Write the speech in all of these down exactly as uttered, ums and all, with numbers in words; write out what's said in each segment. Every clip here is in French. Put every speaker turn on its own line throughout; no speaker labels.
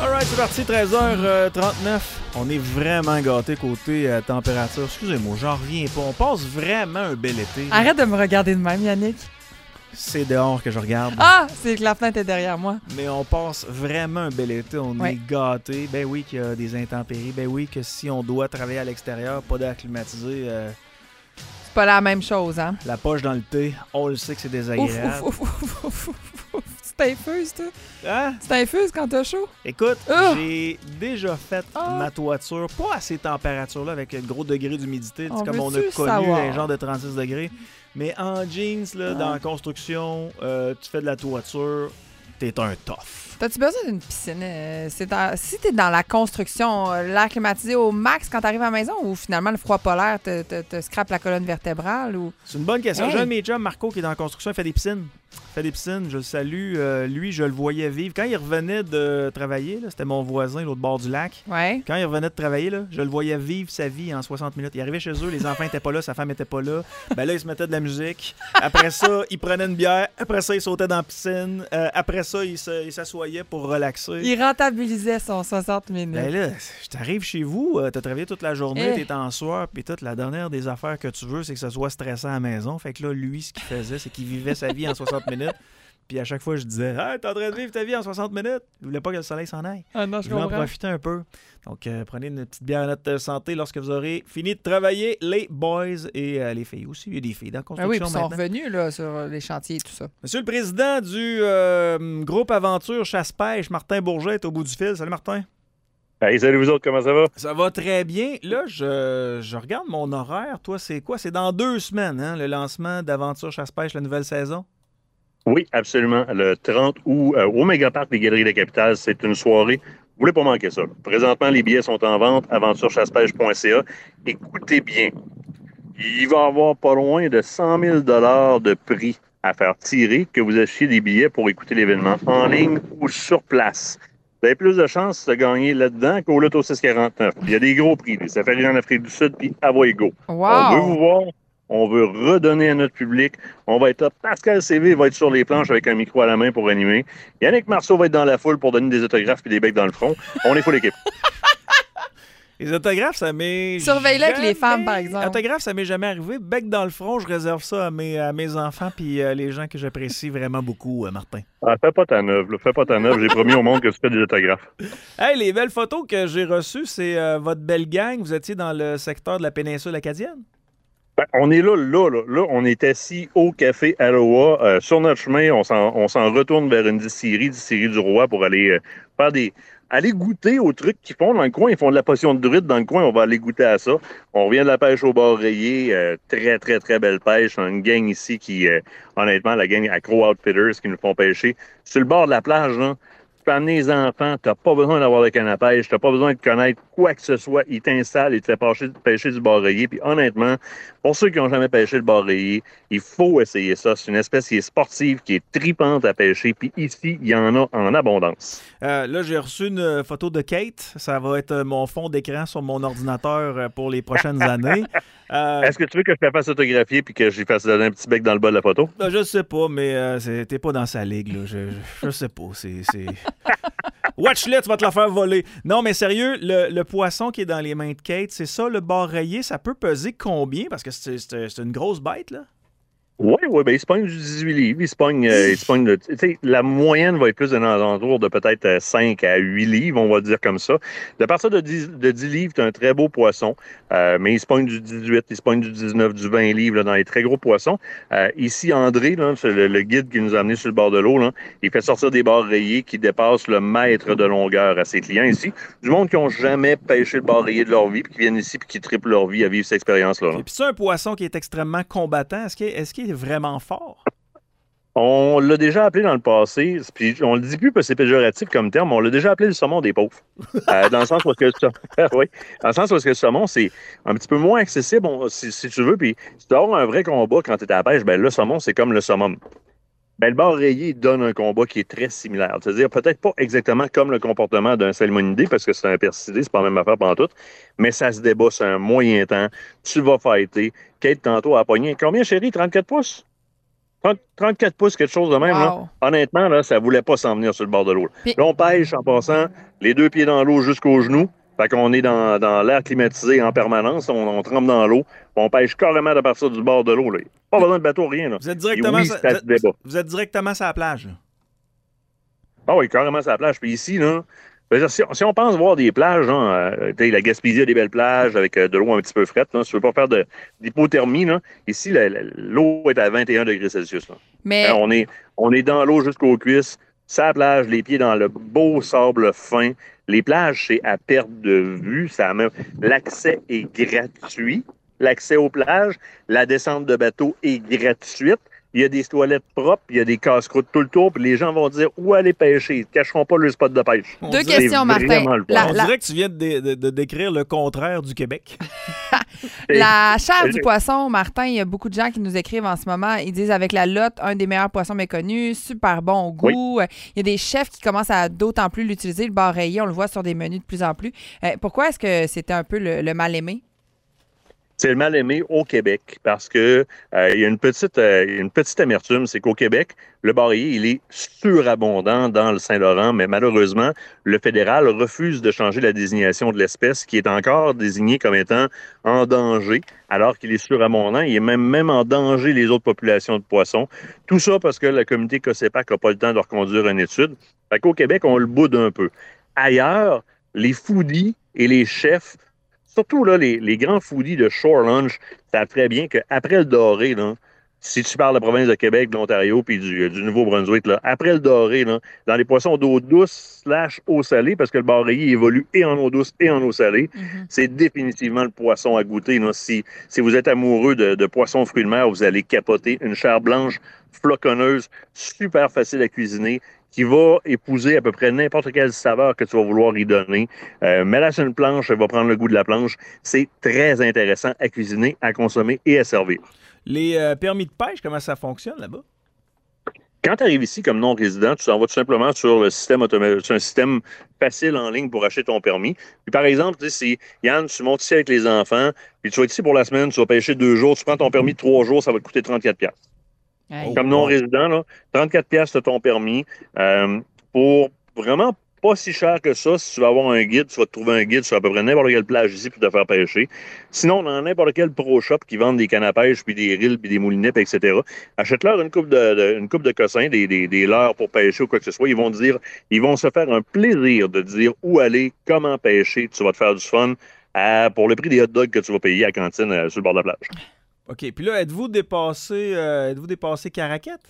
Alright, c'est parti, treize heures trente-neuf. On est vraiment gâtés côté euh, température. Excusez-moi, j'en reviens pas. On passe vraiment un bel été.
Arrête de me regarder de même, Yannick.
C'est dehors que je regarde.
Ah, c'est que la fenêtre est derrière moi.
Mais on passe vraiment un bel été. On
ouais.
est gâtés. Ben oui qu'il y a des intempéries. Ben oui que si on doit travailler à l'extérieur, pas d'air climatisé... Euh,
c'est pas la même chose, hein?
La poche dans le thé, on le sait que c'est désagréable.
Ouf, ouf, ouf, ouf, ouf, ouf. Tu t'infuses, toi?
Hein?
Tu t'infuses quand t'as chaud?
Écoute,
oh!
j'ai déjà fait oh! ma toiture, pas à ces températures-là, avec un gros degré d'humidité, on comme on a connu savoir? Un genre de trente-six degrés. Mais en jeans, là, ah. dans la construction, euh, tu fais de la toiture, t'es un tough.
T'as-tu besoin d'une piscine? Euh, c'est dans, si t'es dans la construction, euh, l'air climatisé au max quand t'arrives à la maison ou finalement le froid polaire te, te, te scrape la colonne vertébrale? Ou...
C'est une bonne question.
Hey.
J'ai un de mes chums, Marco, qui est dans la construction, il fait des piscines. Il fait des piscines, je le salue. Euh, lui, je le voyais vivre. Quand il revenait de travailler, là, c'était mon voisin, l'autre bord du lac.
Ouais.
Quand il revenait de travailler, là, je le voyais vivre sa vie en soixante minutes. Il arrivait chez eux, les enfants n'étaient pas là, sa femme n'était pas là. Ben là, il se mettait de la musique. Après ça, il prenait une bière. Après ça, il sautait dans la piscine. Euh, après ça, il, se, il s'assoyait pour relaxer.
Il rentabilisait son soixante minutes.
Ben là, t'arrives chez vous, euh, t'as travaillé toute la journée, eh. t'es en soir, puis toute la dernière des affaires que tu veux, c'est que ce soit stressant à la maison. Fait que là, lui, ce qu'il faisait, c'est qu'il vivait sa vie en soixante minutes. Puis à chaque fois, je disais, hey, t'es en train de vivre ta vie en soixante minutes. Il voulait pas que le soleil s'en aille.
Ah non, je
voulais en profiter un peu. Donc, euh, prenez une petite bière à notre santé lorsque vous aurez fini de travailler, les boys et euh, les filles aussi. Il y a des filles dans la construction.
Ah oui, puis ils sont
maintenant.
revenus là, sur les chantiers et tout ça.
Monsieur le président du euh, groupe Aventure Chasse-Pêche, Martin Bourget, est au bout du fil. Salut, Martin.
Hey, salut vous autres, comment ça va?
Ça va très bien. Là, je, je regarde mon horaire. Toi, c'est quoi? C'est dans deux semaines, hein, le lancement d'Aventure Chasse-Pêche, la nouvelle saison?
Oui, absolument. Le trente août, euh, au Mégaparc des Galeries de la Capitale, c'est une soirée. Vous voulez pas manquer ça. Là. Présentement, les billets sont en vente, aventure chasse pêche point c a. Écoutez bien, il va y avoir pas loin de cent mille dollars de prix à faire tirer que vous achetiez des billets pour écouter l'événement en ligne ou sur place. Vous avez plus de chances de gagner là-dedans qu'au Loto six quarante-neuf. Il y a des gros prix, des safaris en Afrique du Sud, puis à Voigo.
Wow.
On veut vous voir. On veut redonner à notre public. On va être là. Pascal C V va être sur les planches avec un micro à la main pour animer. Yannick Marceau va être dans la foule pour donner des autographes et des becs dans le front. On est full équipe.
Les autographes, ça m'est
Surveille-le avec les femmes, par exemple.
Autographes, ça m'est jamais arrivé. Bec dans le front, je réserve ça à mes, à mes enfants puis euh, les gens que j'apprécie vraiment beaucoup, euh, Martin.
Ah, fais pas ta neuve, là. Fais pas ta neuve. J'ai promis au monde que tu fais des autographes.
Hey, les belles photos que j'ai reçues, c'est euh, votre belle gang. Vous étiez dans le secteur de la péninsule acadienne?
Ben, on est là, là, là, là. On est assis au Café Aloha. Euh, sur notre chemin, on s'en, on s'en retourne vers une distillerie, distillerie du Roi, pour aller euh, faire des... aller goûter aux trucs qu'ils font dans le coin. Ils font de la potion de druide dans le coin. On va aller goûter à ça. On revient de la pêche au bord rayé. Euh, très, très, très belle pêche. On a une gang ici qui, euh, honnêtement, la gang Accro Outfitters qui nous font pêcher. Sur le bord de la plage, là, tu peux amener les enfants. Tu n'as pas besoin d'avoir de canne à pêche. Tu n'as pas besoin de connaître quoi que ce soit. Ils t'installent et te font pêcher, pêcher du bord rayé. Puis honnêtement, pour ceux qui n'ont jamais pêché le bord rayé, il faut essayer ça. C'est une espèce qui est sportive, qui est tripante à pêcher. Puis ici, il y en a en abondance.
Euh, là, j'ai reçu une photo de Kate. Ça va être mon fond d'écran sur mon ordinateur pour les prochaines années.
Euh... Est-ce que tu veux que je te fasse autographier puis que j'y fasse donner un petit bec dans le bas de la photo?
Ben, je sais pas, mais euh, c'est, t'es pas dans sa ligue. Là. Je, je, je sais pas. C'est, c'est... Watch-le, tu vas te la faire voler. Non, mais sérieux, le, le poisson qui est dans les mains de Kate, c'est ça, le bord rayé, ça peut peser combien? Parce que c'est, c'est, c'est une grosse bête, là.
Oui, oui, bien, il se pogne du dix-huit livres. Il se pogne, euh, il se pogne de, tu sais, la moyenne va être plus dans l'entour de peut-être cinq à huit livres, on va dire comme ça. De partir de dix, de dix livres, tu as un très beau poisson, euh, mais il se pogne du dix-huit, il se pogne du dix-neuf, du vingt livres là, dans les très gros poissons. Euh, ici, André, là, c'est le, le guide qui nous a amenés sur le bord de l'eau, là, il fait sortir des barres rayés qui dépassent le mètre de longueur à ses clients ici. Du monde qui n'ont jamais pêché le bar rayé de leur vie, puis qui viennent ici puis qui triplent leur vie à vivre cette expérience-là. Là.
Et puis c'est un poisson qui est extrêmement combattant. Est-ce qu'il est, est-ce qu'il est vraiment fort?
On l'a déjà appelé dans le passé, puis on le dit plus parce que c'est péjoratif comme terme, mais on l'a déjà appelé le saumon des pauvres. Euh, dans le sens où que le saumon, oui, dans le sens où que le saumon, c'est un petit peu moins accessible, on, si, si tu veux, puis si tu as un vrai combat quand tu es à la pêche, ben le saumon, c'est comme le saumon. Ben, le bar rayé donne un combat qui est très similaire. C'est-à-dire peut-être pas exactement comme le comportement d'un salmonidé, parce que c'est un persidé, c'est pas la même affaire pantoute, mais ça se débat sur un moyen temps. Tu vas fighter. Kate, tantôt, a pogné. Combien, chérie? trente-quatre pouces? trente, trente-quatre pouces, quelque chose de même.
Wow.
Là. Honnêtement, là, ça ne voulait pas s'en venir sur le bord de l'eau. Là.
Puis-
là, on pêche en passant les deux pieds dans l'eau jusqu'aux genoux. Fait qu'on est dans, dans l'air climatisé en permanence. On, on trempe dans l'eau. On pêche carrément à partir du bord de l'eau. Là. Pas besoin de bateau, rien. Là.
Vous êtes directement,
oui,
sur,
ça
vous,
se débat.
êtes, vous êtes directement sur la plage. Là.
Ah oui, carrément sur la plage. Puis ici, là, si, si on pense voir des plages, hein, euh, la Gaspésie a des belles plages avec euh, de l'eau un petit peu frette. Là, si tu veux pas faire de, d'hypothermie, là, ici, la, la, l'eau est à vingt et un degrés Celsius. Là.
Mais...
Alors, on, est, on est dans l'eau jusqu'aux cuisses, sur la plage, les pieds dans le beau sable fin. Les plages, c'est à perte de vue. Ça même... L'accès est gratuit. L'accès aux plages, la descente de bateau est gratuite. Il y a des toilettes propres, il y a des casse-croûtes tout le tour, puis les gens vont dire où aller pêcher. Ils ne cacheront pas le spot de pêche.
Deux
dirait,
questions, Martin.
La, on
la...
dirait que tu viens de, de, de décrire le contraire du Québec.
La chair du poisson, Martin, il y a beaucoup de gens qui nous écrivent en ce moment. Ils disent avec la lotte, un des meilleurs poissons méconnus, super bon au goût. Oui. Il y a des chefs qui commencent à d'autant plus l'utiliser. Le bar rayé, on le voit sur des menus de plus en plus. Euh, pourquoi est-ce que c'était un peu le, le mal-aimé?
C'est le mal aimé au Québec parce que euh, il y a une petite, euh, une petite amertume, c'est qu'au Québec, le barrier, il est surabondant dans le Saint-Laurent, mais malheureusement, le fédéral refuse de changer la désignation de l'espèce qui est encore désignée comme étant en danger, alors qu'il est surabondant. Il est même, même en danger les autres populations de poissons. Tout ça parce que la communauté COSEPAC n'a pas le temps de reconduire une étude. Fait qu'au Québec, on le boude un peu. Ailleurs, les foodies et les chefs, surtout là, les, les grands foodies de Shore Lunch, savent très bien qu'après le doré, là, si tu parles de la province de Québec, de l'Ontario puis du, du Nouveau-Brunswick, là, après le doré, là, dans les poissons d'eau douce slash eau salée, parce que le bar rayé évolue et en eau douce et en eau salée, mm-hmm. c'est définitivement le poisson à goûter. Là. Si, si vous êtes amoureux de, de poissons fruits de mer, vous allez capoter. Une chair blanche, floconneuse, super facile à cuisiner, qui va épouser à peu près n'importe quelle saveur que tu vas vouloir y donner. Euh, mets-la sur une planche, elle va prendre le goût de la planche. C'est très intéressant à cuisiner, à consommer et à servir.
Les euh, permis de pêche, comment ça fonctionne là-bas?
Quand tu arrives ici comme non-résident, tu t'en vas tout simplement sur le système automatique, sur un système facile en ligne pour acheter ton permis. Puis par exemple, tu sais, si Yann, tu montes ici avec les enfants, puis tu vas être ici pour la semaine, tu vas pêcher deux jours, tu prends ton permis de trois jours, ça va te coûter trente-quatre piastres. Hey. Comme non-résident, là, trente-quatre piastres de ton permis euh, pour vraiment pas si cher que ça. Si tu vas avoir un guide, tu vas te trouver un guide sur à peu près n'importe quelle plage ici pour te faire pêcher. Sinon, dans n'importe quel pro shop qui vendent des cannes à pêche, puis des rilles, puis des moulinets, et cetera, achète-leur une coupe de, de, une coupe de cossins, des, des, des leurres pour pêcher ou quoi que ce soit. Ils vont dire, ils vont se faire un plaisir de dire où aller, comment pêcher. Tu vas te faire du fun à, pour le prix des hot dogs que tu vas payer à la cantine euh, sur le bord de la plage.
OK. Puis là, êtes-vous dépassé, euh, êtes-vous dépassé Caraquette?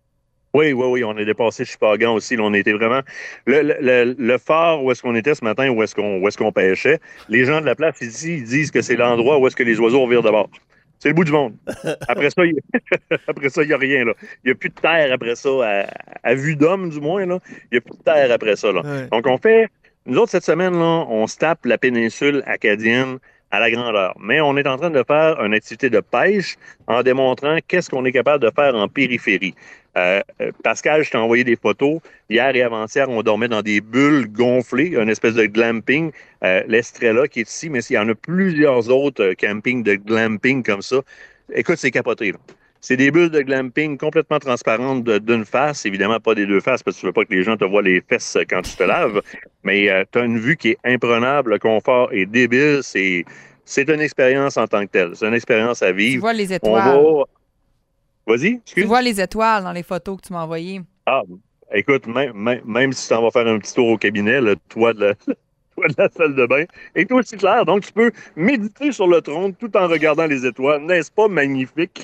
Oui, oui, oui, on est dépassé Chupagan aussi. Là, on était vraiment... Le, le, le phare où est-ce qu'on était ce matin, où est-ce qu'on, où est-ce qu'on pêchait, les gens de la place ici, ils disent que c'est l'endroit où est-ce que les oiseaux virent de bord. C'est le bout du monde. Après ça, il après ça, il n'y a rien. Là. Il n'y a plus de terre après ça, à, à vue d'homme du moins. Là. Il n'y a plus de terre après ça. Là. Ouais. Donc, on fait... Nous autres, cette semaine, là, on se tape la péninsule acadienne à la grandeur. Mais on est en train de faire une activité de pêche en démontrant qu'est-ce qu'on est capable de faire en périphérie. Euh, Pascal, je t'ai envoyé des photos. Hier et avant-hier, on dormait dans des bulles gonflées, une espèce de glamping. Euh, L'Estrella qui est ici, mais il y en a plusieurs autres campings de glamping comme ça. Écoute, c'est capoté, là. C'est des bulles de glamping complètement transparentes d'une face, évidemment pas des deux faces parce que tu veux pas que les gens te voient les fesses quand tu te laves, mais euh, tu as une vue qui est imprenable, le confort est débile, c'est c'est une expérience en tant que telle, c'est une expérience à vivre.
Tu vois les étoiles.
On va... Vas-y, excuse.
Tu vois les étoiles dans les photos que tu m'as envoyées.
Ah, écoute, même, même, même si tu en vas faire un petit tour au cabinet, le toit de la... de la salle de bain est aussi clair. Donc, tu peux méditer sur le trône tout en regardant les étoiles. N'est-ce pas magnifique?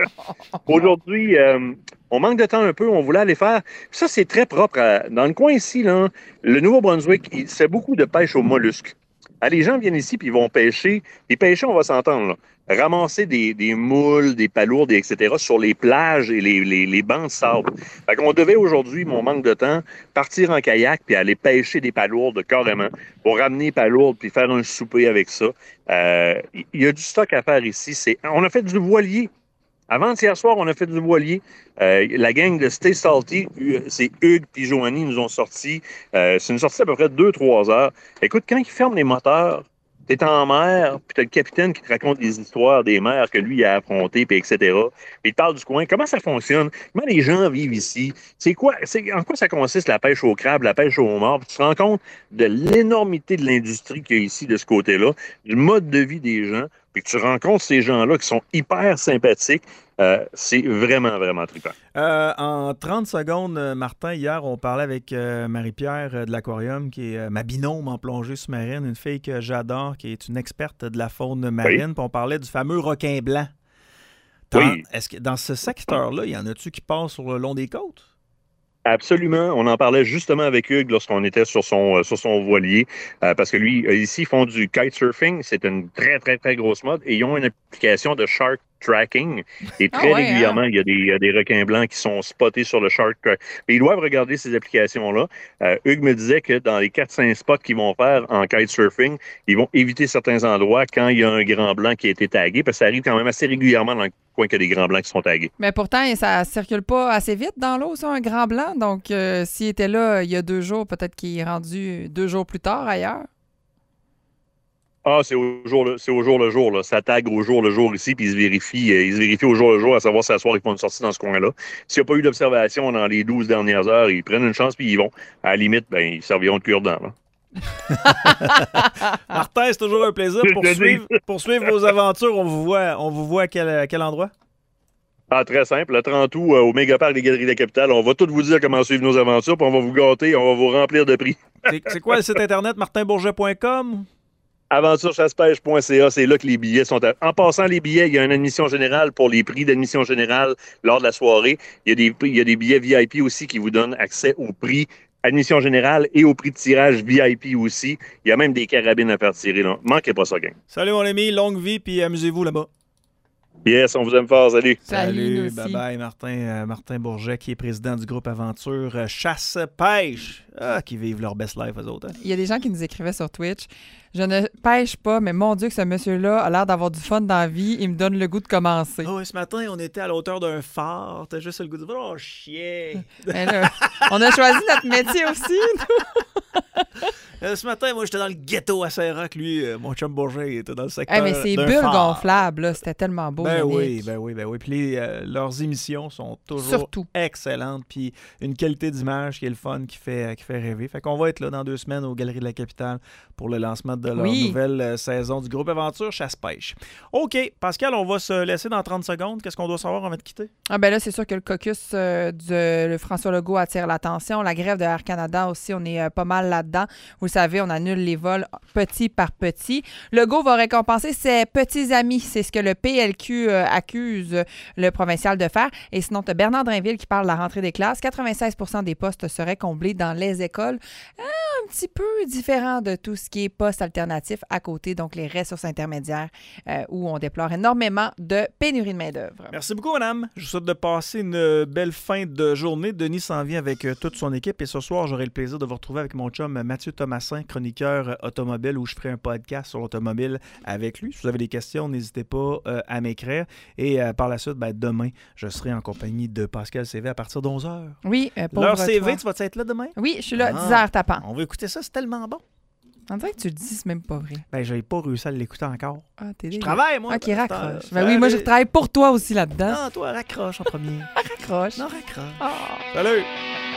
Aujourd'hui, euh, on manque de temps un peu. On voulait aller faire... Ça, c'est très propre. À... Dans le coin ici, là, le Nouveau-Brunswick, il fait beaucoup de pêche aux mollusques. Ah, les gens viennent ici puis ils vont pêcher. Les pêcheurs, on va s'entendre, là. Ramasser des, des moules, des palourdes, et cetera sur les plages et les, les, les bancs de sable. Fait qu'on devait aujourd'hui, mon manque de temps, partir en kayak puis aller pêcher des palourdes carrément pour ramener les palourdes puis faire un souper avec ça. Euh, il y a du stock à faire ici. C'est, on a fait du voilier. Avant-hier soir, on a fait du voilier. Euh, la gang de Stay Salty, c'est Hugues et Joanie nous ont sorti. Euh, c'est une sortie à peu près de deux trois heures. Écoute, quand ils ferment les moteurs, T'es en mer, puis t'as le capitaine qui te raconte des histoires des mers que lui a affrontées, puis et cetera. Puis il te parle du coin. Comment ça fonctionne? Comment les gens vivent ici? C'est quoi? C'est, en quoi ça consiste la pêche au crabe, la pêche au homard? Puis tu te rends compte de l'énormité de l'industrie qu'il y a ici de ce côté-là, du mode de vie des gens, puis tu rencontres ces gens-là qui sont hyper sympathiques. Euh, c'est vraiment, vraiment trippant.
Euh, en trente secondes, Martin, hier, on parlait avec euh, Marie-Pierre euh, de l'Aquarium, qui est euh, ma binôme en plongée sous-marine, une fille que j'adore, qui est une experte de la faune marine.
Oui.
Puis on parlait du fameux requin blanc.
Dans,
oui. Est-ce que dans ce secteur-là, il y en a-tu qui passent sur le long des côtes?
Absolument. On en parlait justement avec Hugues lorsqu'on était sur son, euh, sur son voilier, euh, parce que lui, euh, ici, ils font du kitesurfing. C'est une très, très, très grosse mode. Et ils ont une application de shark tracking. Et très ah ouais, régulièrement, hein? il, y a des, il y a des requins blancs qui sont spotés sur le shark track. Mais ils doivent regarder ces applications-là. Euh, Hugues me disait que dans les quatre cinq spots qu'ils vont faire en kitesurfing, ils vont éviter certains endroits quand il y a un grand blanc qui a été tagué, parce que ça arrive quand même assez régulièrement dans le coin qu'il y a des grands blancs qui sont tagués.
Mais pourtant, ça circule pas assez vite dans l'eau, ça, un grand blanc. Donc, euh, s'il était là il y a deux jours, peut-être qu'il est rendu deux jours plus tard ailleurs.
Ah, c'est au jour le, c'est au jour le jour, là. Ça tag au jour le jour ici, puis ils se vérifient, euh, ils se vérifient au jour le jour à savoir si à soir ils font une sortie dans ce coin-là. S'il n'y a pas eu d'observation dans les douze dernières heures, ils prennent une chance puis ils vont. À la limite, ben, ils serviront de cure-dent, là.
Martin, c'est toujours un plaisir. Pour suivre, pour suivre vos aventures, on vous voit, on vous voit à quel, à quel endroit?
Ah, très simple. Le trente août, euh, au Mégaparc des Galeries de la Capitale, on va tout vous dire comment suivre nos aventures, puis on va vous gâter, on va vous remplir de prix.
C'est, c'est quoi le site internet, martin bourget point com?
aventure chasse pêche point c a, c'est là que les billets sont. À... En passant les billets, il y a une admission générale pour les prix d'admission générale lors de la soirée. Il y a des, il y a des billets V I P aussi qui vous donnent accès au prix admission générale et au prix de tirage V I P aussi. Il y a même des carabines à faire tirer. Là. Manquez pas ça, gang.
Salut mon ami, longue vie, puis amusez-vous là-bas.
Yes, on vous aime fort. Salut.
Salut,
Salut bye-bye, Martin, euh, Martin Bourget, qui est président du groupe Aventure euh, Chasse-Pêche. Ah, qui vivent leur best life, eux autres. Hein?
Il y a des gens qui nous écrivaient sur Twitch. Je ne pêche pas, mais mon Dieu, que ce monsieur-là a l'air d'avoir du fun dans la vie. Il me donne le goût de commencer.
Oh, ce matin, on était à la hauteur d'un phare. T'as juste le goût de dire, oh, chien.
Là, on a choisi notre métier aussi, nous.
Euh, ce matin, moi, j'étais dans le ghetto à Saint-Roch. Lui, euh, mon chum Bourget, il était dans le secteur
hey, mais c'est
d'un
bulles
phare.
gonflables, là. C'était tellement beau.
Ben
Yannick.
oui, ben oui, ben oui. Puis les, euh, leurs émissions sont toujours
Surtout.
excellentes. Puis une qualité d'image qui est le fun, qui fait, qui fait rêver. Fait qu'on va être là dans deux semaines aux Galeries de la Capitale pour le lancement de leur
oui.
nouvelle euh, saison du groupe Aventure Chasse-Pêche. OK, Pascal, on va se laisser dans trente secondes. Qu'est-ce qu'on doit savoir avant de quitter?
Ah ben là, c'est sûr que le caucus euh, de le François Legault attire l'attention. La grève de Air Canada aussi, on est euh, pas mal là-dedans. Vous le savez, on annule les vols petit par petit. Legault va récompenser ses petits amis. C'est ce que le P L Q euh, accuse le provincial de faire. Et sinon, tu as Bernard Drinville qui parle de la rentrée des classes. quatre-vingt-seize pour cent des postes seraient comblés dans les écoles. Ah, un petit peu différent de tout ce qui est poste alternatif à côté, donc les ressources intermédiaires euh, où on déplore énormément de pénurie de main-d'œuvre.
Merci beaucoup, madame. Je vous souhaite de passer une belle fin de journée. Denis s'en vient avec euh, toute son équipe et ce soir, j'aurai le plaisir de vous retrouver avec mon chum Mathieu Thomasin, chroniqueur euh, automobile, où je ferai un podcast sur l'automobile avec lui. Si vous avez des questions, n'hésitez pas euh, à m'écrire. Et euh, par la suite, ben, demain, je serai en compagnie de Pascal C V à partir de onze heures.
Oui, euh,
L'heure C V, tu vas être là demain?
Oui, je suis là,
ah,
dix heures tapant.
On va écouter ça, c'est tellement bon.
On dirait que tu le dis, c'est même pas vrai.
Ben, j'avais pas réussi à l'écouter encore.
Ah, t'es
Je travaille, moi.
Ok, raccroche. Ben oui, moi, je travaille pour toi aussi là-dedans.
Non, toi, raccroche en premier.
Raccroche.
Non, raccroche.
Oh.
Salut!